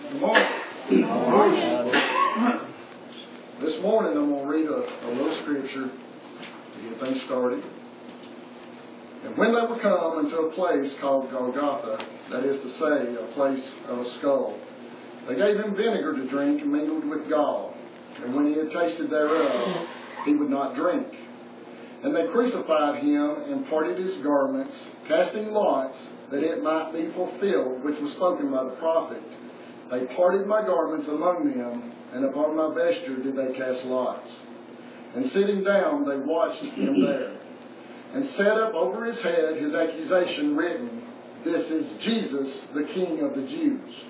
Good morning. Good morning. This morning I'm going to read a little scripture to get things started. And when they were come into a place called Golgotha, that is to say, a place of a skull, they gave him vinegar to drink mingled with gall. And when he had tasted thereof, he would not drink. And they crucified him and parted his garments, casting lots, that it might be fulfilled, which was spoken by the prophet. They parted my garments among them, and upon my vesture did they cast lots. And sitting down, they watched him there, and set up over his head his accusation written, This is Jesus, the King of the Jews.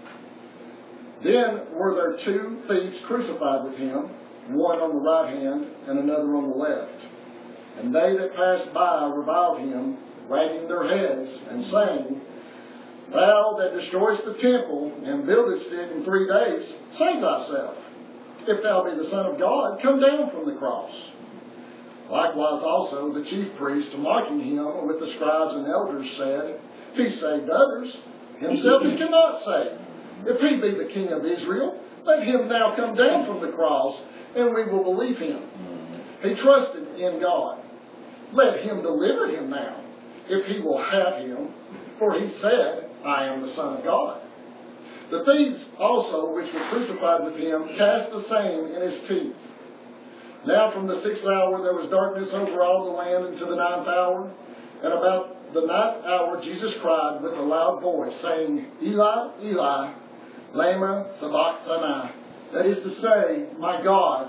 Then were there two thieves crucified with him, one on the right hand and another on the left. And they that passed by reviled him, wagging their heads, and saying, Thou that destroyest the temple, and buildest it in 3 days, save thyself. If thou be the Son of God, come down from the cross. Likewise also the chief priests, mocking him with the scribes and elders, said, He saved others, himself he cannot save. If he be the King of Israel, let him now come down from the cross, and we will believe him. He trusted in God. Let him deliver him now, if he will have him, for he said, I am the Son of God. The thieves also, which were crucified with him, cast the same in his teeth. Now from the 6th hour there was darkness over all the land unto the 9th hour. And about the 9th hour Jesus cried with a loud voice, saying, Eli, Eli, lama sabachthani. That is to say, my God,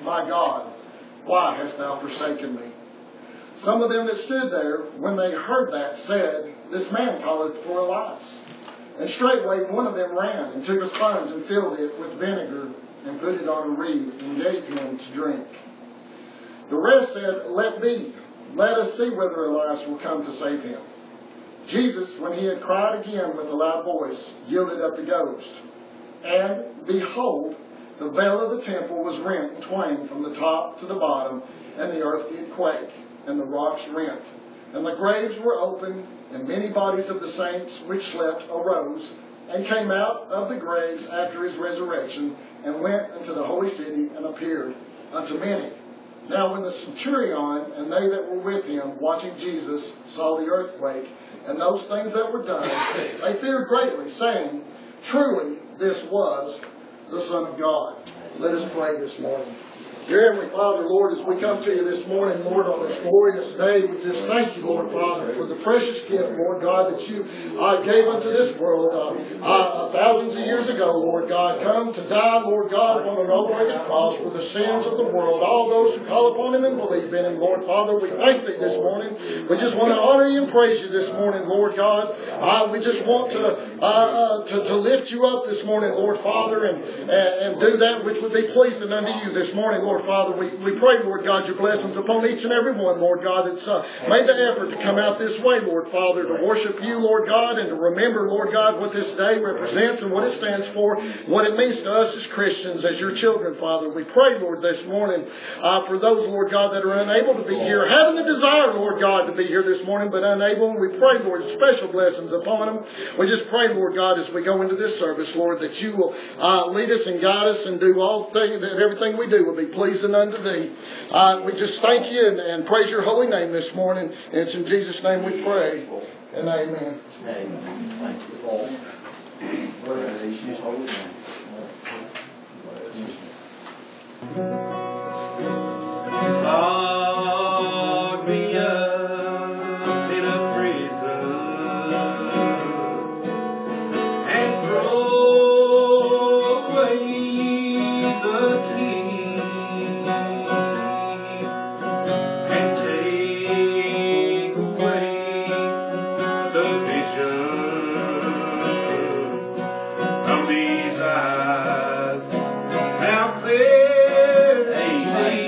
why hast thou forsaken me? Some of them that stood there, when they heard that, said, This man calleth for Elias. And straightway one of them ran, and took a sponge, and filled it with vinegar, and put it on a reed, and gave him to drink. The rest said, Let be. Let us see whether Elias will come to save him. Jesus, when he had cried again with a loud voice, yielded up the ghost. And, behold, the veil of the temple was rent in twain from the top to the bottom, and the earth did quake, and the rocks rent. And the graves were opened, and many bodies of the saints which slept arose, and came out of the graves after his resurrection, and went into the holy city, and appeared unto many. Now when the centurion and they that were with him, watching Jesus, saw the earthquake, and those things that were done, they feared greatly, saying, Truly this was the Son of God. Let us pray this morning. Dear Heavenly Father, Lord, as we come to you this morning, Lord, on this glorious day, we just thank you, Lord Father, for the precious gift, Lord God, that you gave unto this world thousands of years ago, Lord God, come to die, Lord God, upon an overrated cross for the sins of the world, all those who call upon him and believe in him, Lord Father. We thank thee this morning. We just want to honor you and praise you this morning, Lord God. We just want to lift you up this morning, Lord Father, and do that which would be pleasing unto you this morning, Lord Father. We pray, Lord God, your blessings upon each and every one, Lord God, that's made the effort to come out this way, Lord Father, to worship you, Lord God, and to remember, Lord God, what this day represents and what it stands for, what it means to us as Christians, as your children, Father. We pray, Lord, this morning for those, Lord God, that are unable to be here, having the desire, Lord God, to be here this morning, but unable. And we pray, Lord, special blessings upon them. We just pray, Lord God, as we go into this service, Lord, that you will lead us and guide us and do all things, that everything we do will be pleasing unto thee. We just thank you and praise your holy name this morning. And it's in Jesus' name we pray. And amen. Amen. Thank you, Lord. Praise his holy name. Lock me up in a prison and throw away the key and take away the vision from these eyes. Now clear to see.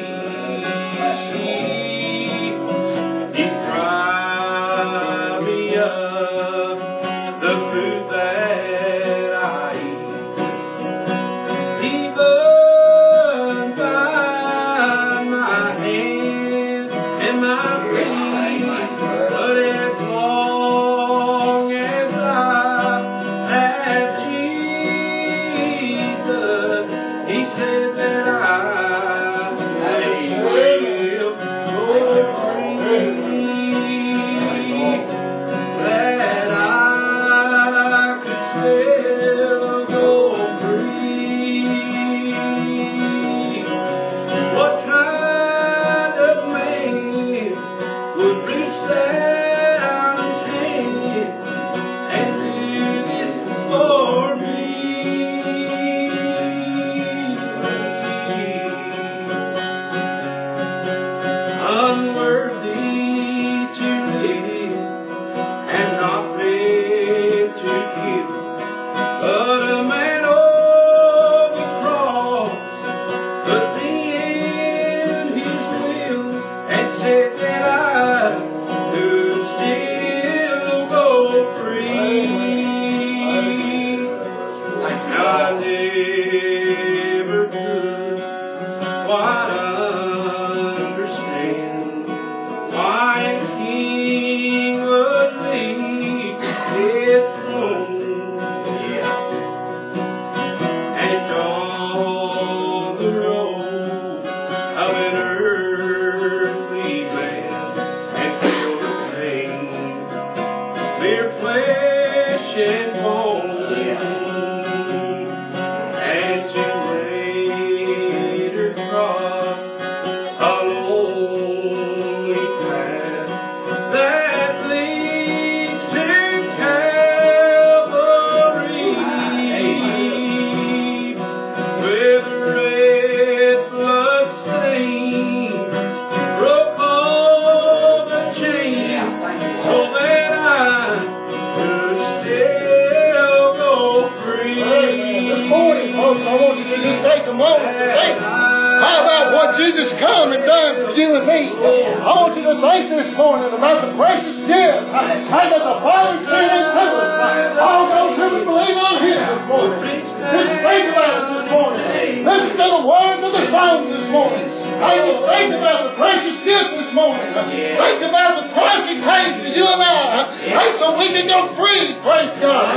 Jesus come and done for you and me. I want you to think this morning about the precious gift. How that the Father sent it to us. All those who would believe on Him this morning. Just think about it this morning. Listen to the words of the songs this morning. Think about the precious gift this morning. Think about the price He paid for you and I. So we can go free. Praise God.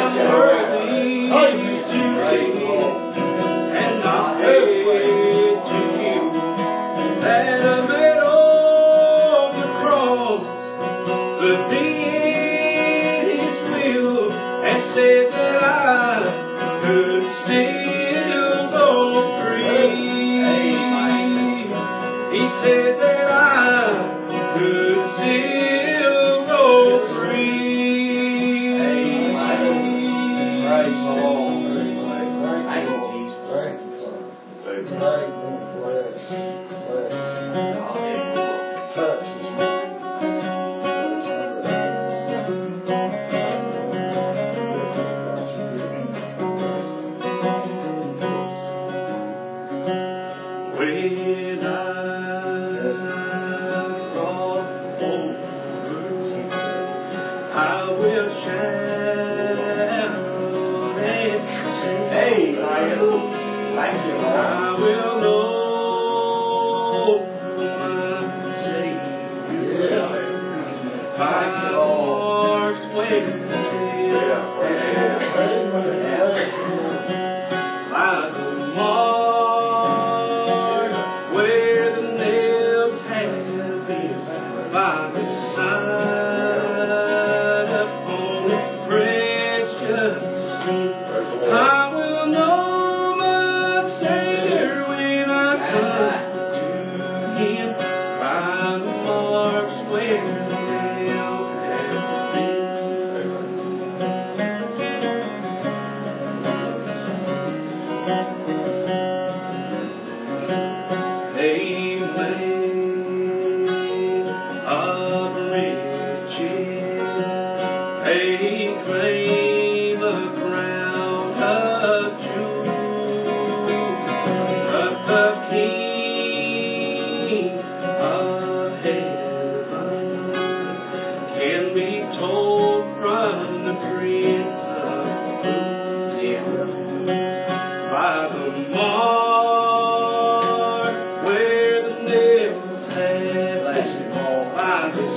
And not wait to you. Let it on the cross, but be in His will, and said that I could still go free. He said that I could still go free. Praise the Lord. Thank you, Jesus. Thank you, Father. Touch this morning. When I cross over, I will shout and sing. Hey, thank you, Lord. I will know my Savior by the marks where by the mark where the nails have been, by the side upon the precious skin. I will know my Savior when I come to Him, by the marks where the nails have been. Claim a crown of jewels, but the King of heaven can be told from the Prince of Fools by the mark where the nails have been, by the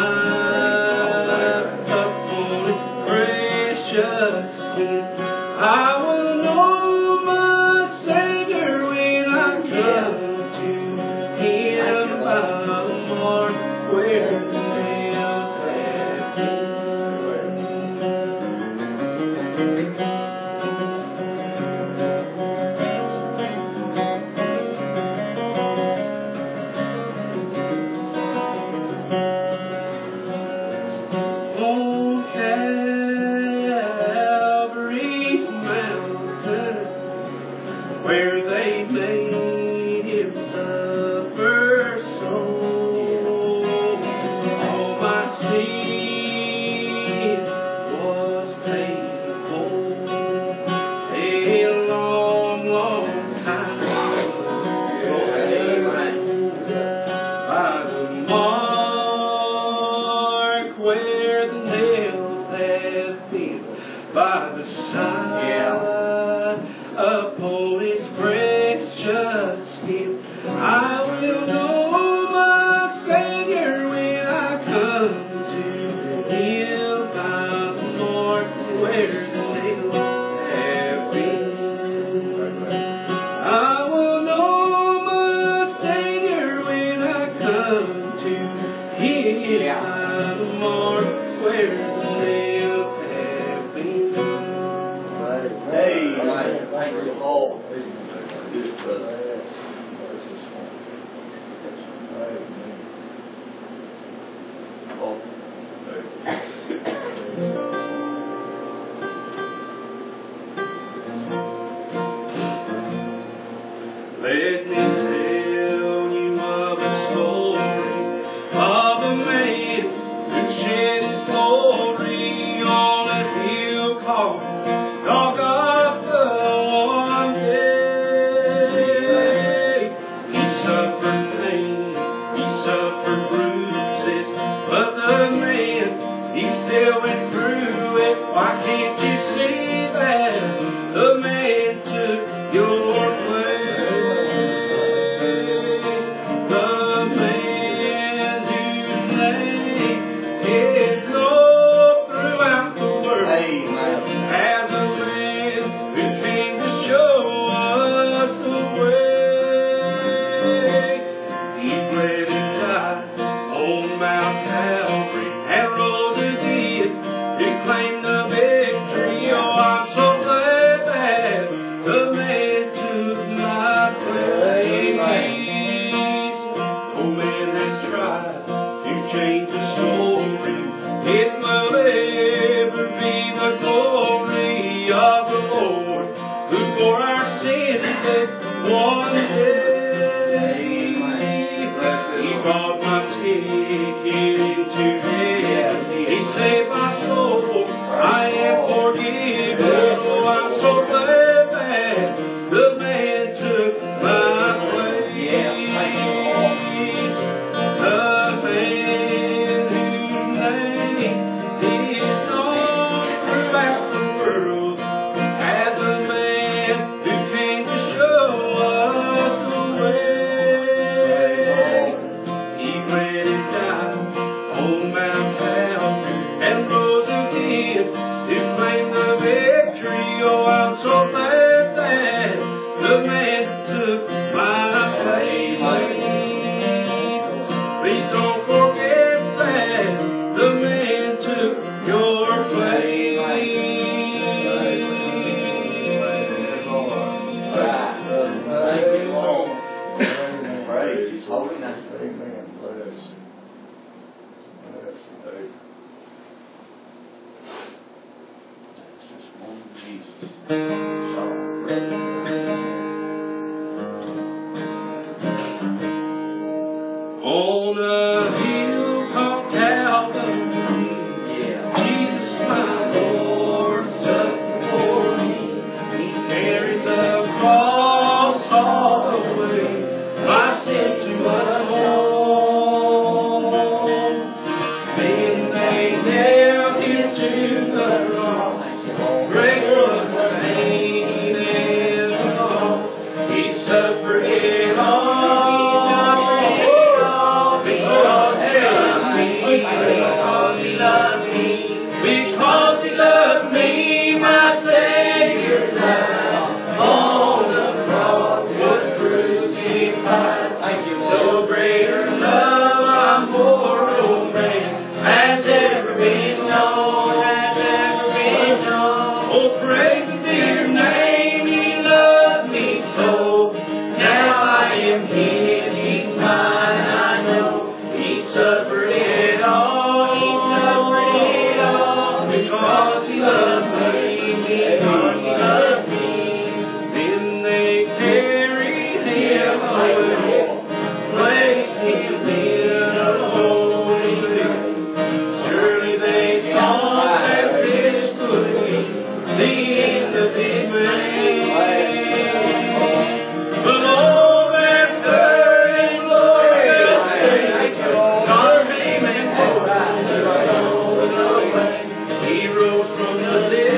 sign upon it precious skin. I will know my Savior when I come to Him, by the mark where the nails have been. On Calvary's mountain, where they made Him suffer so, all my sin was paid for a long, long time ago. By the mark where the nails have been, by the side upon His precious skin, I will know my Savior when I come to Him, by the mark where the nails have been. I will know my Savior when I come to Him, by the marks where the nails have been. Hey, thank you, Lord. Let me tell you of a story of a man who shed his glory on a hill called Golgotha one day. He suffered One day, He brought my ticket into heaven. He saved my soul. I am forgiven. Oh, I'm so glad that the man took my place. The man whose name is known throughout the world as a man who came to show us the way. He went and died on Mount Calvary and rose again to claim the victory. Oh, I'm so glad that the man took my place. Please don't forget that the man took your place. Thank you, Lord. Praise His holy name. Amen. Bless. Bless. It's just one Jesus. So great. On a hill called Calvary, Jesus, my Lord, suffered for me. He carried the cross all the way, my sins to atone. Then they nailed Him to the cross. Great was the pain and the loss. He suffered it all. Because He loved me. Because He loved me, my Savior died. On the cross was crucified. No greater love I'm mortal man has ever been known. Oh, praise His dear name. He loved me so. Now I am His. He's mine. I know He suffered it all. Because He loved me. Because He loved me. Then they carried Him away, placed Him in a holy place. Surely they thought that this would be the end of His man. But on that third and glorious day, God came and rolled the stone away. He rose from the dead.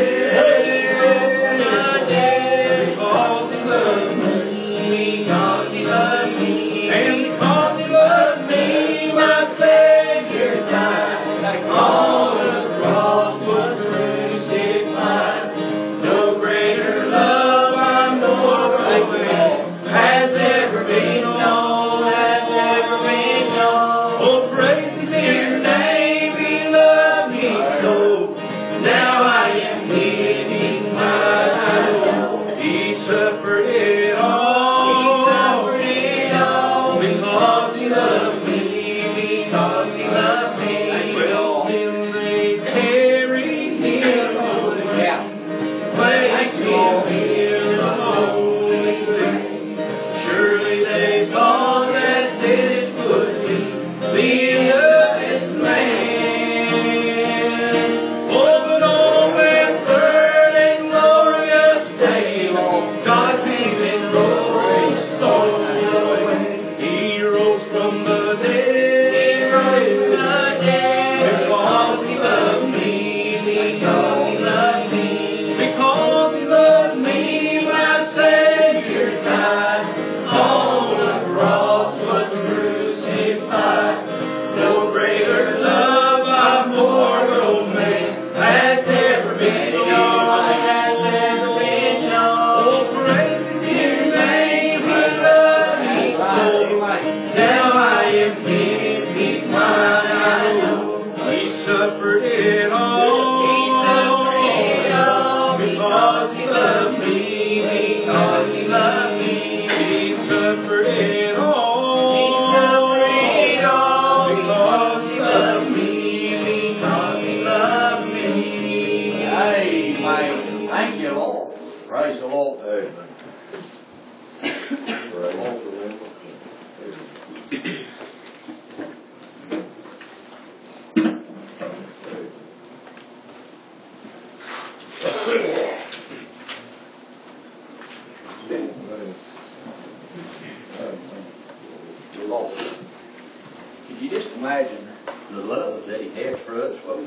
Because He loved me. Because He loved me. And because He loved me, my Savior died. On the cross was crucified. No greater love I'm mortal man has ever been known. Oh, praise His dear name. He loved me so. Now I am His. He's mine. I know He suffered it all. Because He loved me. Because He loved me. Well, then they carried Him away. Placed Him in a holy place. Surely they thought that this would be the end of this man. Oh, but on that third and glorious day, God came and rolled the stone away. He rose from the dead. Because He loved me. Because He loved me. Because He loved me, my Savior died. On the cross was crucified. No greater love I'm mortal man has ever been known. Oh, praise His dear name. He loved me so. Now I am His. He's mine. I know He suffered it all. Because He loved me. Because He loved me. He suffered it all. Because He loved me. Because He loved me. Amen. Thank you, Lord. Praise the Lord. Amen. Could you just imagine the love that He had for us? What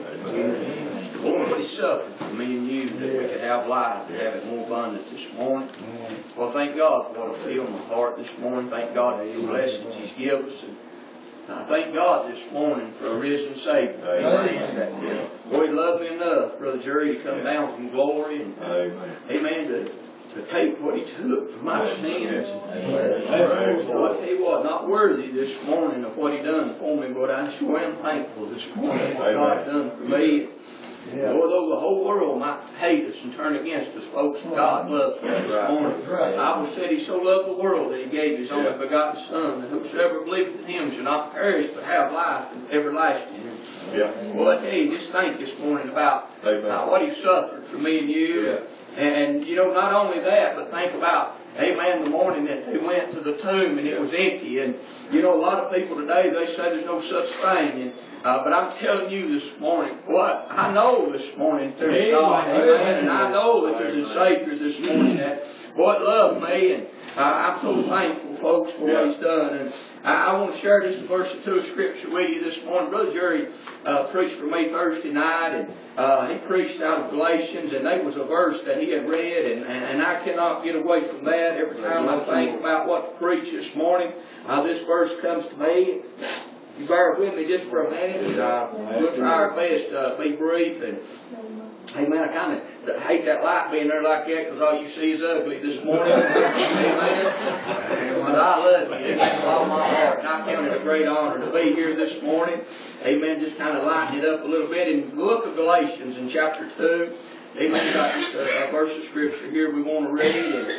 He suffered for me and you, that we could have life and have it more abundant this morning. Well, thank God for what I feel in my heart this morning. Thank God for the blessings He's given us. And I thank God this morning for a risen Savior. Amen. Boy, He loved me enough, Brother Jerry, to come down from glory and amen, to take what He took for my sins. Well, I tell you what, not worthy this morning of what He done for me, but I sure am thankful this morning for what God done for me. Although the whole world might hate us and turn against us, folks, God loves us this morning. The Bible said He so loved the world that He gave His only begotten Son, that whosoever believes in Him shall not perish but have life everlasting. Well, I tell you, just think this morning about what He suffered for me and you. And, you know, not only that, but think about, amen, the morning that they went to the tomb and it was empty. And, you know, a lot of people today, they say there's no such thing. And, but I'm telling you this morning, what I know this morning there's God, amen. And I know that there's a Savior this morning that, loved me. And I'm so thankful, folks, for what He's done. And I want to share just a verse or two of Scripture with you this morning. Brother Jerry preached for me Thursday night, and he preached out of Galatians, and there was a verse that he had read, and I cannot get away from that. Every time I think about what to preach this morning, this verse comes to me. You bear with me just for a minute, and we'll try our best to be brief. And amen. I kind of hate that light being there like that, because all you see is ugly this morning. Amen. But I love you. It's with all my heart. And I count it a great honor to be here this morning. Amen. Just kind of lighten it up a little bit. In the book of Galatians in chapter 2, amen, we've got just a verse of Scripture here we want to read.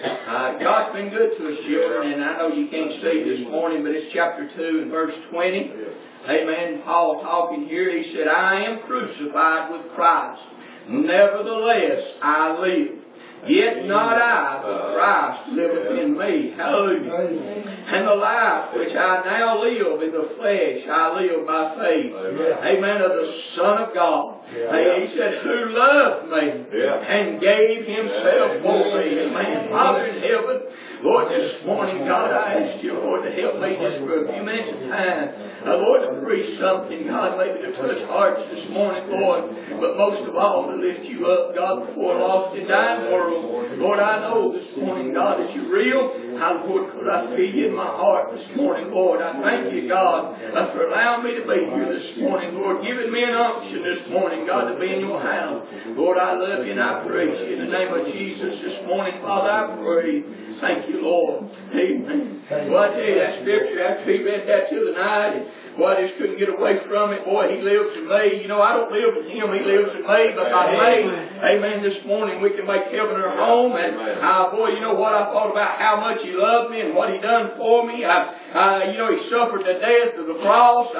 And God's been good to us, children. And I know you can't see this morning, but it's chapter 2 and verse 20. Amen. Paul talking here, he said, I am crucified with Christ. Nevertheless, I live. Yet not I, but Christ liveth in me. Hallelujah. And the life which I now live in the flesh, I live by faith. Amen. Of the Son of God. He said, who loved me and gave Himself for me. Amen. Father in heaven, Lord, this morning, God, I ask You, Lord, to help me just for a few minutes of time. Lord, to preach something, God, maybe to touch hearts this morning, Lord. But most of all, to lift You up, God, before a lost and dying world. Lord, I know this morning, God, that You're real. How, Lord, could I feel You in my heart this morning, Lord? I thank You, God, for allowing me to be here this morning, Lord, giving me an unction this morning, God, to be in Your house. Lord, I love You and I praise You. In the name of Jesus this morning, Father, I pray. Thank You, Lord. Amen. Well, I tell you, that Scripture, after he read that to the night, and boy, I just couldn't get away from it. Boy, He lives in me. You know, I don't live in Him. He lives in me. But by faith, amen, this morning we can make heaven our home. And boy, you know what? I thought about how much He loved me and what He done for me. You know, He suffered the death of the cross.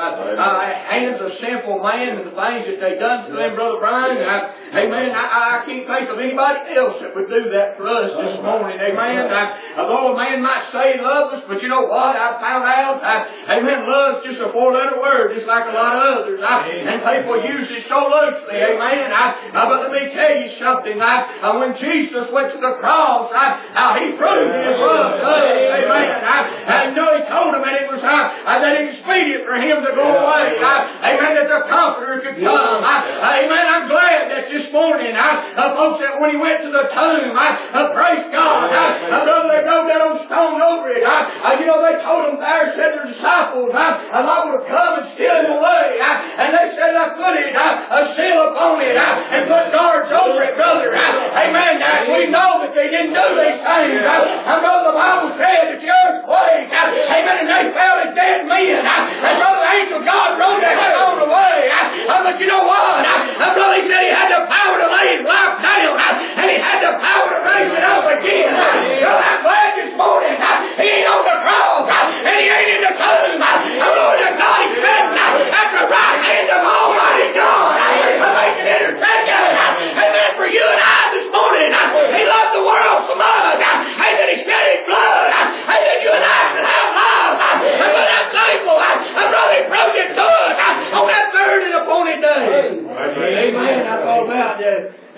Hands of sinful man and the things that they done to Him, Brother Brian. Amen. I can't think of anybody else that would do that for us this morning. Amen. Although a man might say he loves us, but you know what? I found out, amen, love's just a four-letter word, just like a lot of others. And people use it so loosely. Amen. But let me tell you something. When Jesus went to the cross, He proved His love to us. Amen. You know, He told them that it was that expedient for Him to go away. Amen. That the Comforter could come. Amen. I'm glad that this morning, folks, that when He went to the tomb, praise God, brother, they rolled that old stone over it. You know, they told them there, said their disciples, I would have come and steal Him away. And they said, I put it, a seal upon it, and put guards over it, brother. Amen. We know that they didn't do these things. Brother, the Bible said that the earth quaked. Amen. And they fell as dead men. And brother, the angel of God rolled that stone away. But you know what? Brother, He said He had the power to lay His life down. And He had the power to raise it up again. Brother, I'm glad this morning He ain't on the cross. And He ain't in the tomb. Glory to God, He's sitting at the right hand of Almighty God. Making intercession. Amen. For you and I this morning. He loved the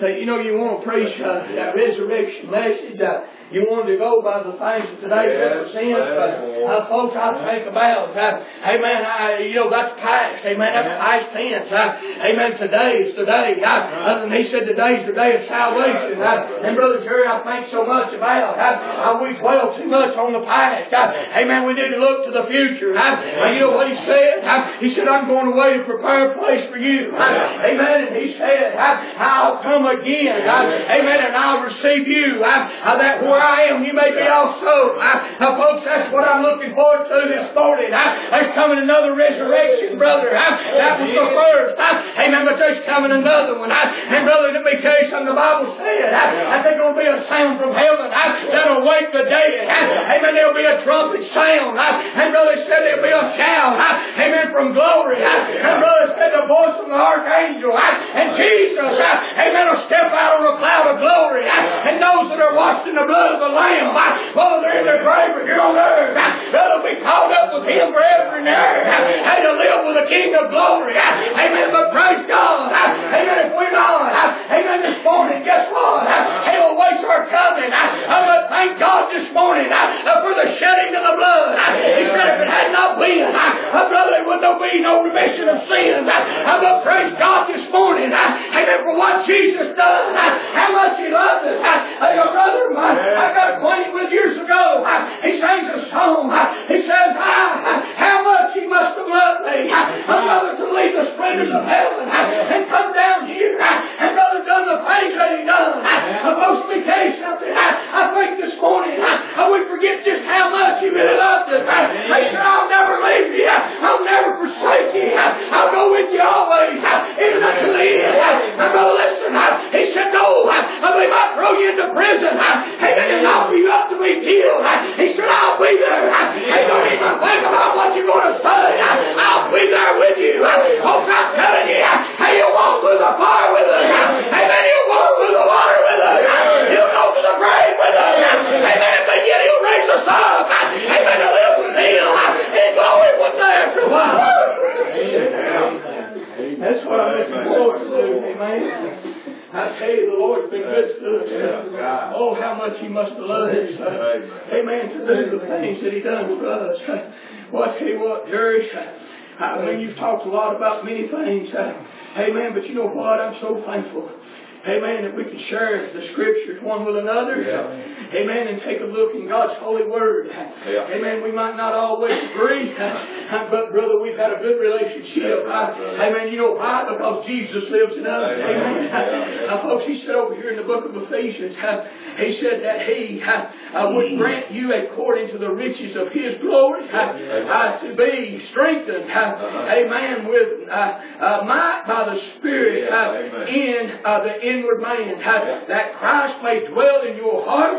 You know, you want to preach that resurrection message. You wanted to go by the things of today that presents. But folks, I think about, amen, you know, that's past. Amen, that's past tense. Amen, today is today. And he said today's the day of salvation. And Brother Jerry, I think so much about how we dwell too much on the past. Amen, we need to look to the future. You know what he said? He said, I'm going away to prepare a place for you. Amen, and he said, I'll come again. Amen, and I'll receive you. That where I am, you may be also. Folks, that's what I'm looking forward to this morning. There's coming another resurrection, brother. That was the first. Amen, but there's coming another one. And brother, let me tell you something. The Bible said that there's going to be a sound from heaven that'll wake the dead. Amen, there'll be a trumpet sound. And brother said there'll be a shout. Amen, from glory. And brother said the voice of the archangel. And Jesus, amen, will step out on a cloud of glory. And those that are washed in the blood of the Lamb, whether they're in their grave or here on earth, they'll be caught up with Him forever and ever. And to live with the King of glory. Amen, but praise God. Amen, if we're not, amen, this morning, guess what? Hell waits our coming. But thank God this morning for the shedding of the blood. He said if it had not been, brother, there would be no remission of sins. But praise God this morning. Amen, for what Jesus done. How much He loved us. Brother, I got acquainted with years ago. He sings a song. He says, how much He must have loved me. Brother, to leave the splendors of heaven and come down here. And brother, done the things that He done. Folks, let me tell you something. I think this morning we forget just how much He really loved us. He said, I'll never leave you. I'll never forsake you. I'll go with you always, even unto the end. Brother, listen. He said, no, they might throw you into prison. Amen, and offer you up to be killed. He said, I'll be there. Hey, don't even think about what you're going to say. I'll be there with you. Folks, I'm telling you, hey, you'll walk through the fire with us. Amen, you'll walk through the water with us. You'll go to the grave with us. Amen, but yet He'll raise us up. Amen, to live with Him in glory one day after a while. That's what I'm looking forward to. Amen. I tell you, the Lord's been good to us. Oh, how much He must have loved us. Amen, to do the things that He done for us. Well, I tell you what, Jerry, I mean, you've talked a lot about many things. Amen, but you know what? I'm so thankful. Amen, that we can share the Scriptures one with another. Amen, and take a look in God's holy Word. Amen, we might not always agree, but brother, we've had a good relationship. Amen, you know why? Because Jesus lives in us. Amen. Folks, He said over here in the book of Ephesians, He said that He would grant you according to the riches of His glory to be strengthened. Amen, with might by the Spirit in the inward man, that Christ may dwell in your hearts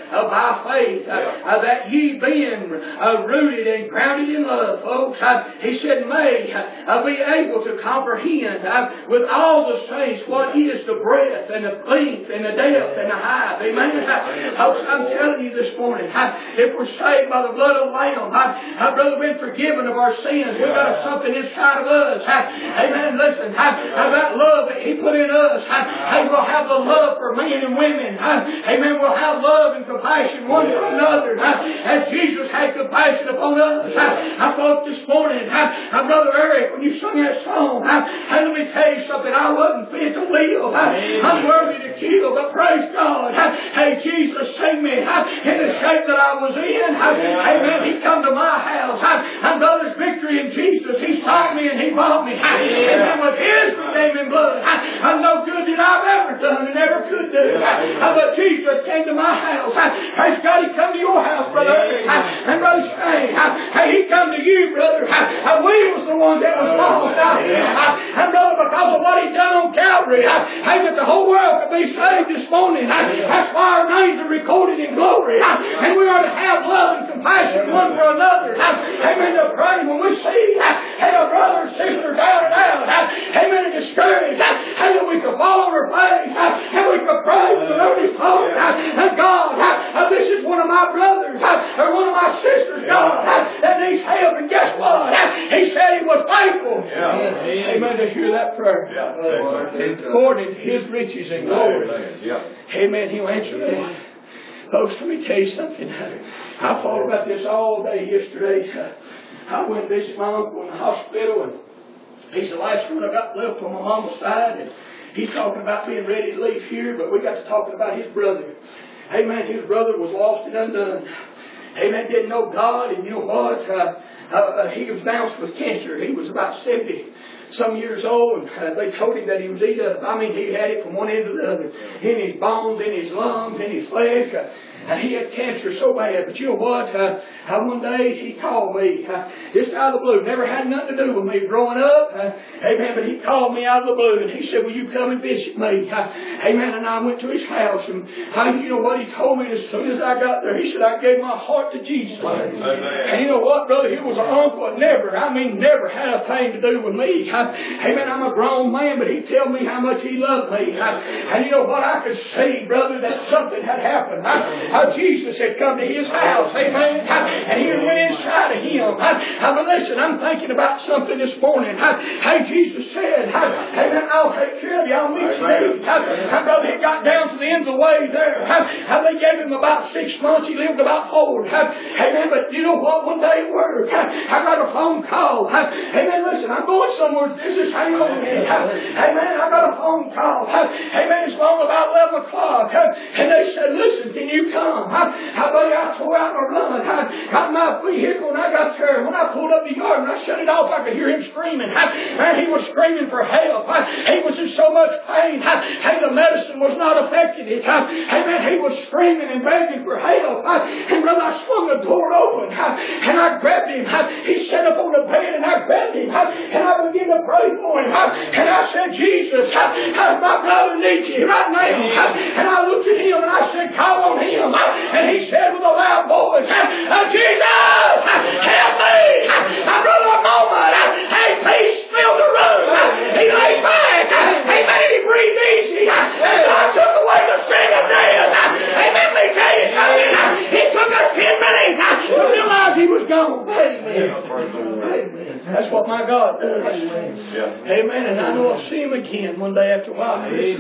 by faith, that ye being rooted and grounded in love, folks, He said, may be able to comprehend with all the saints what is the breadth and the length and the depth and the height. Amen. Folks, I'm telling you this morning, if we're saved by the blood of the Lamb, brother, been forgiven of our sins. We've got something inside of us. Amen. Listen, that love that He put in us. We'll have the love for men and women. Amen. We'll have love and compassion one for another. As Jesus had compassion upon us. I thought this morning, Brother Eric, when you sung that song, let me tell you something. I wasn't fit to live. I'm worthy to kill, but praise God. Hey, Jesus saved me in the shape that I was in. Amen. He come to my house. And brother's victory in Jesus. He sought me and He bought me. Amen. With His redeeming blood. I'm no good that I've ever done and never could do. But Jesus came to my house. Praise God, He come to your house, Brother Eric. And Brother Shane. He come to you, brother. We was the one that was lost out here. And brother, because of what He done on Calvary, that the whole world could be saved this morning. That's why our names are recorded in glory. And we are to have love and compassion one for another. Amen. To pray when we see a brother or sister down and out. Amen. And discouraged. And that we can fall on our face. And we can pray with an earnest heart. And God, this is one of my brothers. or one of my sisters, God, that needs help. And guess what? He said He was faithful. Amen. To hear that prayer. According to His riches and glory. Amen. He'll answer that. Folks, let me tell you something. I thought about this all day yesterday. I went to visit my uncle in the hospital, and he's the last one I got left on my mama's side. And he's talking about being ready to leave here, but we got to talking about his brother. Amen. His brother was lost and undone. Amen. Didn't know God, and you know what? He was diagnosed with cancer. He was about 70-some years old, and they told him that he was he had it from one end to the other. In his bones, in his lungs, in his flesh. He had cancer so bad. But you know what? One day he called me, just out of the blue. Never had nothing to do with me growing up. Amen. But he called me out of the blue, and he said, will you come and visit me? Amen. And I went to his house, and you know what? He told me as soon as I got there, he said, I gave my heart to Jesus. And you know what, brother? He was an uncle that never had a thing to do with me. Amen. I'm a grown man, but he told me how much he loved me. And you know what? I could see, brother, that something had happened. How Jesus had come to his house. Amen. And he went inside of him. But listen, I'm thinking about something this morning. How Jesus said, amen, I'll take care of you. I'll meet your needs. And brother, he got down to the end of the way there. How they gave him about 6 months. He lived about 4. Amen. But you know what? One day at work, I got a phone call. Amen. Listen, I'm going somewhere. Just hang on a minute. Amen. I got a phone call. Amen. It's long about 11 o'clock. And they said, listen, can you come? Buddy, I tore out and run. Got my vehicle and I got there. When I pulled up the yard and I shut it off, I could hear him screaming. And he was screaming for help. He was in so much pain. The medicine was not affecting it. Amen. He was screaming and begging for help. And brother, I swung the door open. And I grabbed him. He sat up on the bed and I grabbed him. And I began to pray for him. And I said, Jesus, my brother needs you right now. And I looked at him and I said, call on him. And he said with a loud voice, Jesus, help me. Brother, a moment. Hey, peace filled the room. He lay back. Amen. He breathed easy. And God took away the sting of death. Amen. Let me tell you something. It took us 10 minutes to realize he was gone. Amen. That's what my God does. Amen. And I know I'll see him again one day after a while.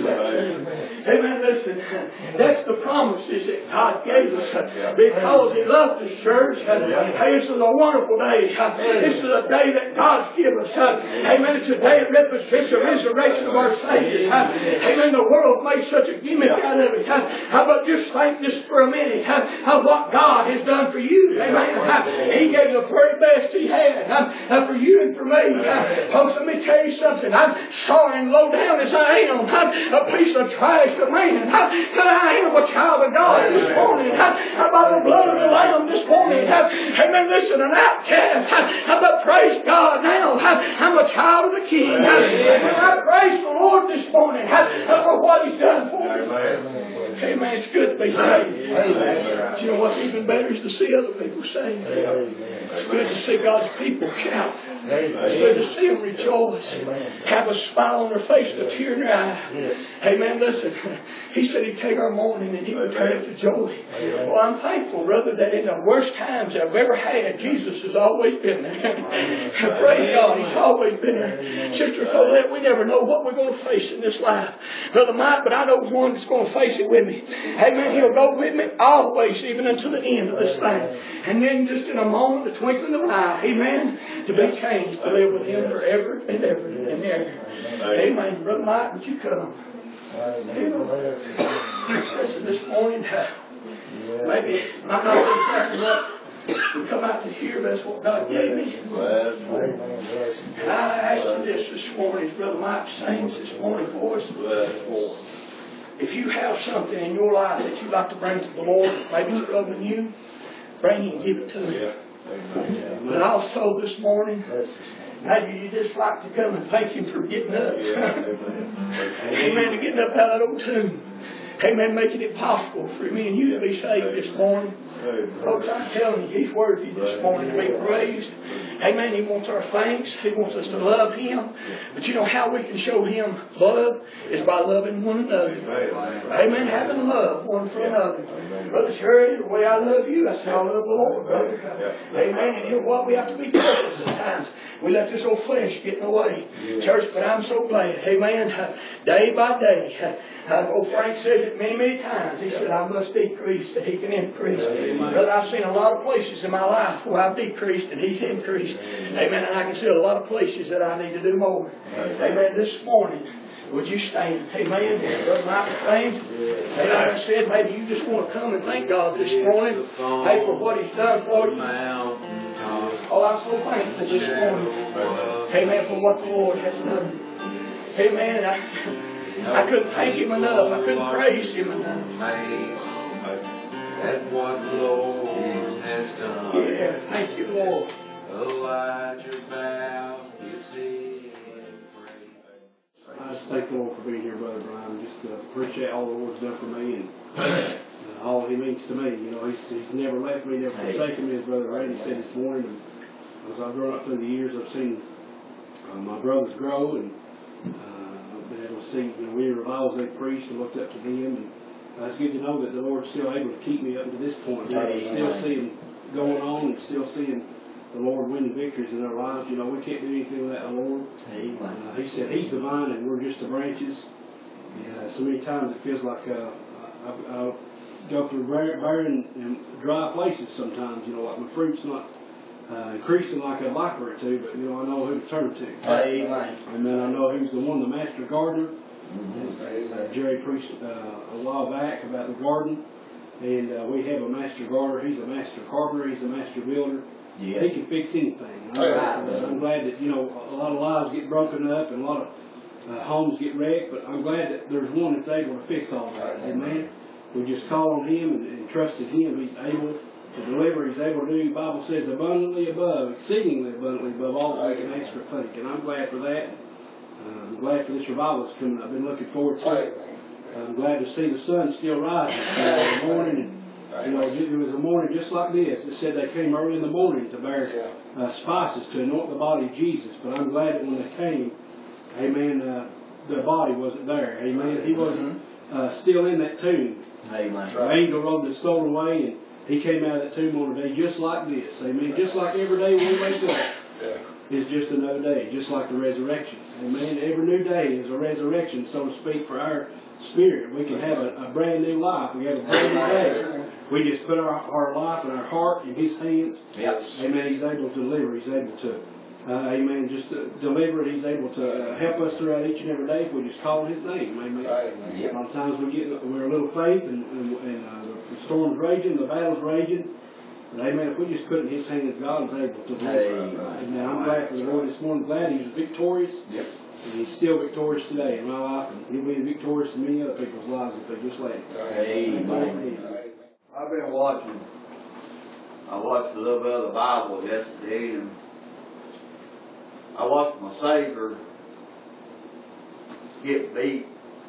Amen. Listen, that's the promises that God gave us because He loved us, church. Hey, this is a wonderful day. This is a day that God's given us. Amen. It's a day that represents the resurrection of our Savior. Amen. The world made such a gimmick out of it. But just think just for a minute of what God has done for you. Amen. He gave the very best He had for you and for me. Folks, let me tell you something. I'm sorry and low down as I am. A piece of trash to man. But I am a child of God this morning. By the blood of the Lamb this morning. Amen. Listen, an outcast. But praise God now. I'm a child of the King. I praise the Lord this morning for what He's done for me. Amen. It's good to be saved. But you know what's even better is to see other people saved. It's good to see God's people shout. It's good to see them rejoice. Have a smile on their face and a tear in their eye. Amen. Listen, He said He'd take our mourning and He would turn it to joy. Well, I'm thankful, brother, that in the worst times I've ever had, Jesus has always been there. Praise God, He's always been there. Sister Colette, we never know what we're going to face in this life. Brother Mike, but I know one that's going to face it with me. Amen. He'll go with me always, even until the end of this thing. And then just in a moment, the twinkling of an eye, amen, to be changed, to live with Him forever and ever and ever. Amen. Brother Mike, would you come? Listen, this morning, maybe I'm not exactly what we come out to hear, but that's what God gave me. And I asked Him this morning, as Brother Mike sings this morning for us. If you have something in your life that you'd like to bring to the Lord, maybe it's troubling you, bring it and give it to Him. But also this morning, maybe you just like to come and thank Him for getting up. Amen. To getting up out of that old tomb. Amen. Making it possible for me and you to be saved this morning. Folks, I'm telling you, He's worthy this morning to be praised. Amen. He wants our thanks. He wants us to love Him. But you know how we can show Him love is by loving one another. Amen. Having love one for another. Brother Sherry, the way I love you, that's how I love the Lord, brother. Amen. And you know what? We have to be careful sometimes. We let this old flesh get in the way. Church, but I'm so glad. Amen. Day by day. Old Frank says it many, many times. He said, I must decrease that He can increase. Brother, I've seen a lot of places in my life where I've decreased and He's increased. Amen. And I can see a lot of places that I need to do more. Amen. This morning, would you stand? Amen. Brother Michael, stand. Hey, like I said, maybe you just want to come and thank God this morning. Hey, for what He's done for you. Oh, I'm so thankful this morning. Amen. For what the Lord has done. Amen. I couldn't thank Him enough. I couldn't praise Him enough. At what the Lord has done. Yeah, thank you, Lord. Elijah bowed his head and prayed. I just thank the Lord for being here, Brother Brian. Just appreciate all the Lord's done for me and all He means to me. You know, He's never left me, never forsaken me, as Brother Randy said this morning. And as I've grown up through the years, I've seen my brothers grow, and I've been able to see, we revivals they preached and looked up to them. And it's good to know that the Lord's still able to keep me up to this point. Still seeing going on and still seeing the Lord winning victories in our lives. We can't do anything without the Lord. He said He's the vine and we're just the branches. So many times it feels like I go through barren and dry places sometimes. Like my fruit's not increasing like I'd like for it to, but I know who to turn to. Amen. I know who's the one, the master gardener. Jerry preached a while back about the garden, and we have a master gardener. He's a master carpenter. He's a master builder. He can fix anything. I'm glad that a lot of lives get broken up and a lot of homes get wrecked, but I'm glad that there's one that's able to fix all that. Amen. We just call on Him and trust in Him. He's able to deliver. He's able to do. The Bible says abundantly above, exceedingly abundantly above all that we can ask or think, and I'm glad for that. I'm glad for this revival that's coming. I've been looking forward to it. I'm glad to see the sun still rising in the morning. And, it was a morning just like this. It said they came early in the morning to bear spices to anoint the body of Jesus. But I'm glad that when they came, amen, the body wasn't there. Amen. He wasn't still in that tomb. Amen. The angel rode the stone away, and He came out of that tomb on a day just like this. Amen. Just like every day when we wake up. Is just another day, just like the resurrection. Amen. Every new day is a resurrection, so to speak, for our spirit. We can have a brand new life. We have a brand new day. We just put our life and our heart in His hands. Yes. Amen. He's able to deliver. He's able to, amen, just to deliver. He's able to help us throughout each and every day if we just call His name. Amen. A lot of times we're a little faith and the storm's raging, the battle's raging. But amen, if we just put it in His hands, God is able to bless us. Amen. I'm glad for the Lord this morning. Glad He was victorious. And He's still victorious today in my life. And He'll be victorious in many other people's lives if they just let Him. Amen. I've been watching. I watched a little bit of the Bible yesterday, and I watched my Savior get beat.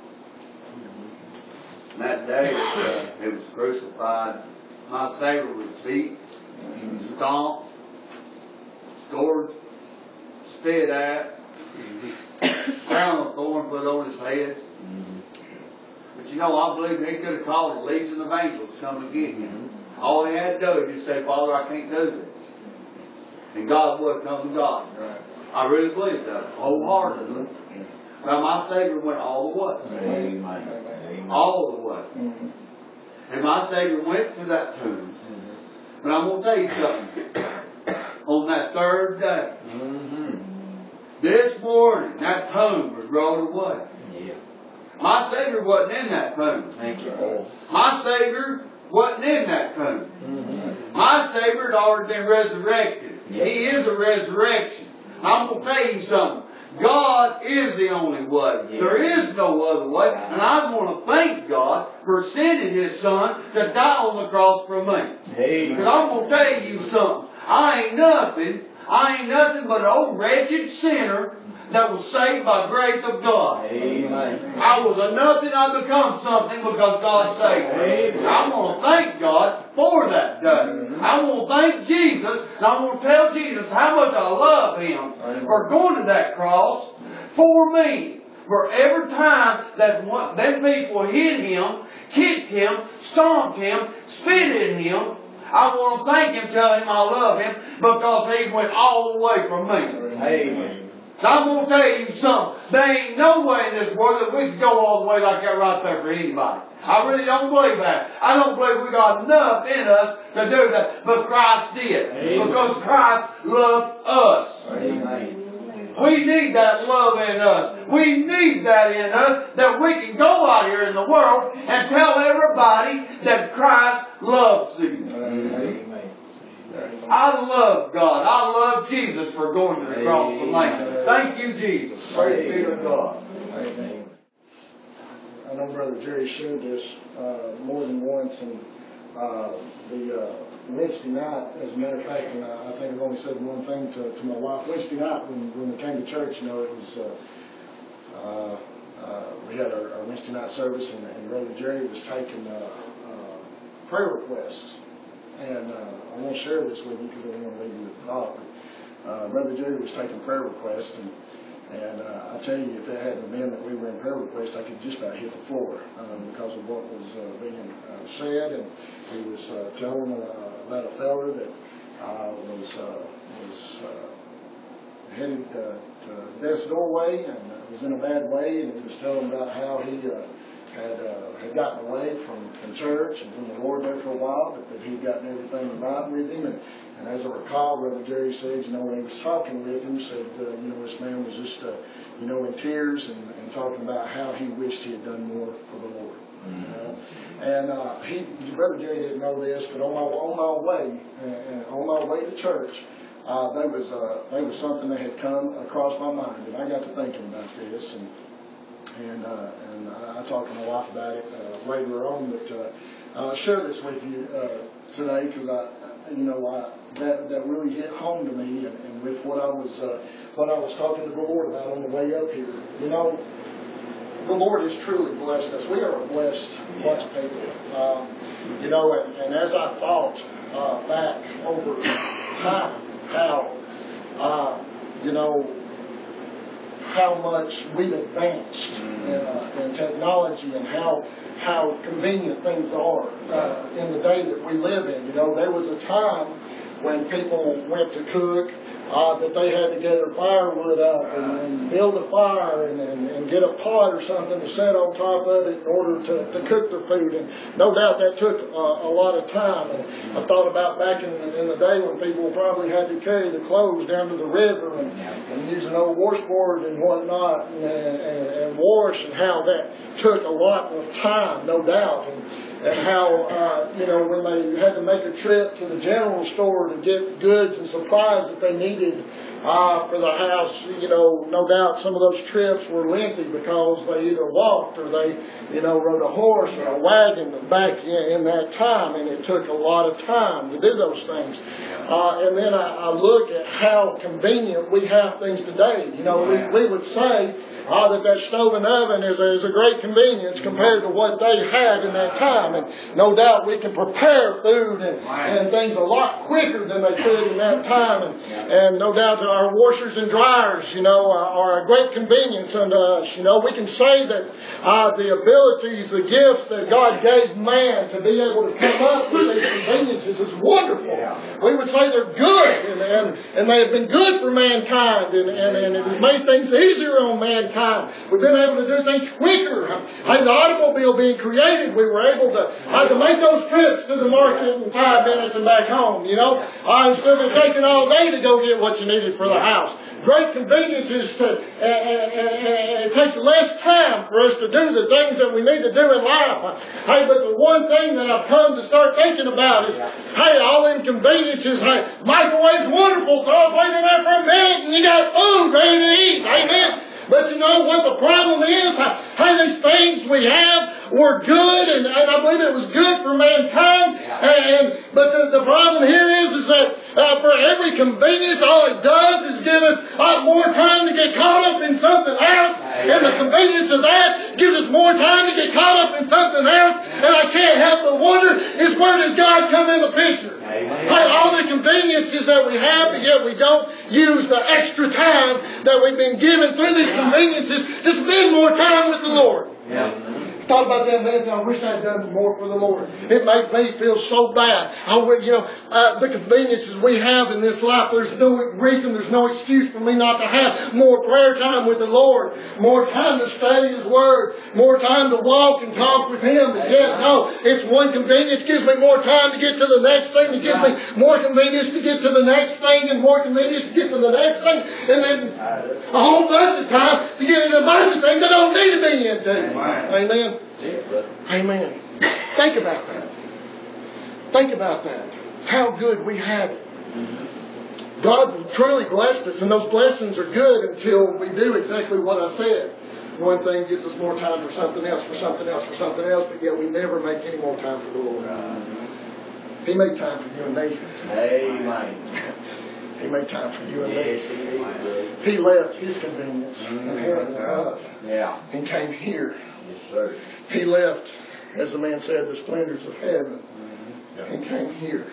And that day He was crucified. My Savior was beat, stomped, scourged, spit at, crown of thorns put on His head. But I believe He could have called a legion of angels to come and get Him. All He had to do was just say, Father, I can't do this. And God would have come to God. I really believe that wholeheartedly. Well, my Savior went all the way. Amen. All the way. And my Savior went to that tomb. But I'm going to tell you something. On that third day, this morning, that tomb was rolled away. My Savior wasn't in that tomb. Thank you, Lord. My Savior wasn't in that tomb. My Savior had already been resurrected. He is a resurrection. I'm going to tell you something. God is the only way. There is no other way. And I want to thank God for sending His Son to die on the cross for me. Because I'm going to tell you something. I ain't nothing but an old wretched sinner that was saved by grace of God. Amen. I was a nothing, I become something because God saved me. I'm going to thank God for that. day. I want to thank Jesus, and I want to tell Jesus how much I love Him for going to that cross for me. For every time that them people hit Him, kicked Him, stomped Him, spit at Him, I want to thank Him, tell Him I love Him, because He went all the way for me. Amen. Now I'm going to tell you something. There ain't no way in this world that we can go all the way like that right there for anybody. I really don't believe that. I don't believe we got enough in us to do that. But Christ did. Amen. Because Christ loved us. Amen. We need that love in us. We need that in us, that we can go out here in the world and tell everybody that Christ loves you. Amen. I love God. I love Jesus for going to the cross for me. Thank you, Jesus. Praise be to God. Amen. I know Brother Jerry shared this more than once, and the Wednesday night, as a matter of fact, and I think I've only said one thing to my wife. Wednesday night, when we came to church, it was we had our Wednesday night service, and Brother Jerry was taking prayer requests. And I won't share this with you because I don't want to leave you with the thought. But Brother Jerry was taking prayer requests, and I tell you, if it hadn't been that we were in prayer requests, I could just about hit the floor because of what was being said. And he was telling about a fellow that was headed to death's doorway and was in a bad way, and he was telling about how he had gotten away from church and from the Lord there for a while, but that he'd gotten everything right with him. And as I recall, Brother Jerry said, when he was talking with him, said, this man was just, in tears and talking about how he wished he had done more for the Lord. And Brother Jerry didn't know this, but on my way to church, there was something that had come across my mind, and I got to thinking about this, and I talked to my wife about it later on. But I'll share this with you today because that really hit home to me, and with what I was talking to the Lord about on the way up here. The Lord has truly blessed us. We are a blessed bunch of people. And as I thought back over time, how much we've advanced in technology and how convenient things are in the day that we live in. There was a time when people went to cook, that they had to gather firewood up and build a fire and get a pot or something to set on top of it in order to cook their food. And no doubt that took a lot of time. And I thought about back in the day when people probably had to carry the clothes down to the river and use an old washboard and whatnot and wash, and how that took a lot of time, no doubt. And how, when they had to make a trip to the general store to get goods and supplies that they needed for the house, no doubt some of those trips were lengthy because they either walked or they, rode a horse or a wagon back in that time, and it took a lot of time to do those things. And then I look at how convenient we have things today. We would say that stove and oven is a great convenience compared to what they had in that time. And no doubt we can prepare food and things a lot quicker than they could in that time. And no doubt our washers and dryers, are a great convenience unto us. We can say that the abilities, the gifts that God gave man to be able to come up with these conveniences is wonderful. We would say they're good, and they have been good for mankind, and it has made things easier on mankind. We've been able to do things quicker. Hey, the automobile being created, we were able to make those trips to the market in 5 minutes and back home, instead of taking all day to go get what you needed for the house. Great conveniences and it takes less time for us to do the things that we need to do in life. Hey, but the one thing that I've come to start thinking about is, all inconveniences, microwave's wonderful, throw a plate in there for a minute and you got food ready to eat. Amen. But you know what the problem is? These things we have were good, and I believe it was good for mankind. But the problem here is is that for every convenience, all it does is give us more time to get caught up in something else. And the convenience of that gives us more time to get caught up in something else. And I can't help but wonder is where does God come in the picture? Hey, all the conveniences that we have, but yet we don't use the extra time that we've been given through these conveniences to spend more time with the Lord. Thought about that, man. I wish I'd done more for the Lord. It made me feel so bad. The conveniences we have in this life, there's no reason, there's no excuse for me not to have more prayer time with the Lord, more time to study His Word, more time to walk and talk with Him. But yet, no, it's one convenience gives me more time to get to the next thing. It gives me more convenience to get to the next thing, and more convenience to get to the next thing, and then a whole bunch of time to get into a bunch of things I don't need to be into. Amen. Amen. Think about that. Think about that. How good we have it. God truly blessed us, and those blessings are good until we do exactly what I said. One thing gives us more time for something else, for something else, for something else, but yet we never make any more time for the Lord. He made time for you and me. He made time for you and me. He left His convenience and heaven and earth and came here. He left, as the man said, the splendors of heaven and came here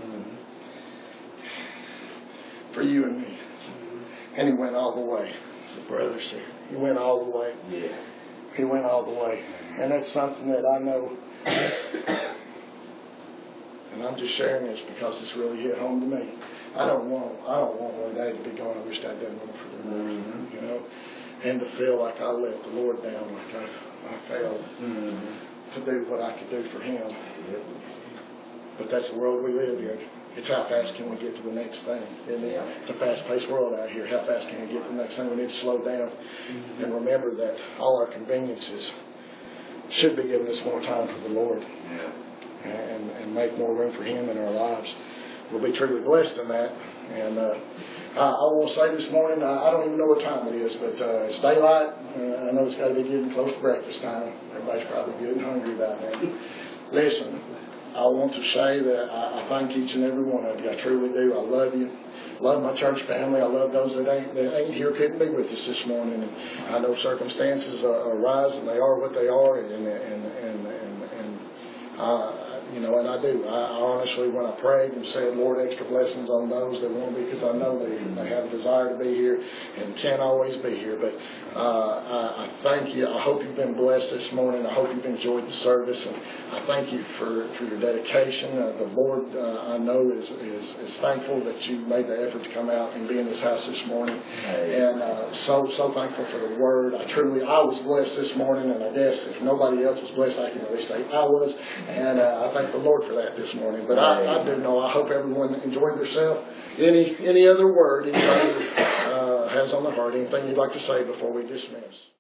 for you and me. And He went all the way, as the brother said. He went all the way. He went all the way. And that's something that I know. And I'm just sharing this because it's really hit home to me. I don't want one day to be gone. I wish I'd done more for the Lord, you know, and to feel like I let the Lord down, like I failed to do what I could do for Him. But that's the world we live in. It's how fast can we get to the next thing, isn't it? It's a fast-paced world out here. How fast can we get to the next thing? We need to slow down and remember that all our conveniences should be giving us more time for the Lord and make more room for Him in our lives. We'll be truly blessed in that. And I want to say this morning, I don't even know what time it is, but it's daylight. I know it's got to be getting close to breakfast time. Everybody's probably good and hungry about that. Listen, I want to say that I thank each and every one of you. I truly do. I love you. Love my church family. I love those that ain't here, couldn't be with us this morning. And I know circumstances arise, and they are what they are. And I do. I honestly, when I prayed and said, Lord, extra blessings on those that won't be, because I know they have a desire to be here and can't always be here. But I thank you. I hope you've been blessed this morning. I hope you've enjoyed the service. And I thank you for your dedication. The Lord, I know, is thankful that you made the effort to come out and be in this house this morning. And so thankful for the Word. I was blessed this morning, and I guess if nobody else was blessed, I can at least say I was. And I thank the Lord for that this morning. But I do know, I hope everyone enjoyed themselves. Any other word anybody has on their heart, anything you'd like to say before we dismiss?